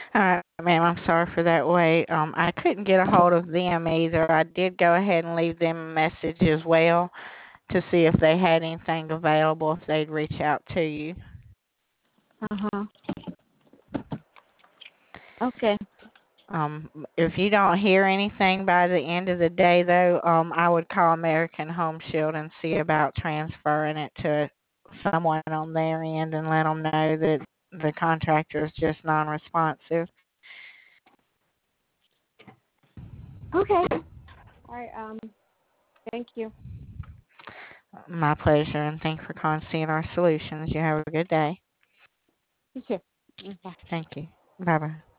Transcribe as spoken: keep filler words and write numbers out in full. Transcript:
All right, ma'am, I'm sorry for that wait. Um, I couldn't get a hold of them either. I did go ahead and leave them a message as well to see if they had anything available, if they'd reach out to you. Uh-huh. Okay. Um, if you don't hear anything by the end of the day, though, um, I would call American Home Shield and see about transferring it to someone on their end and let them know that the contractor is just non-responsive. Okay. All right. Um. Thank you. My pleasure, and thanks for calling C N R Solutions. You have a good day. You too. Bye. Thank you. Bye bye.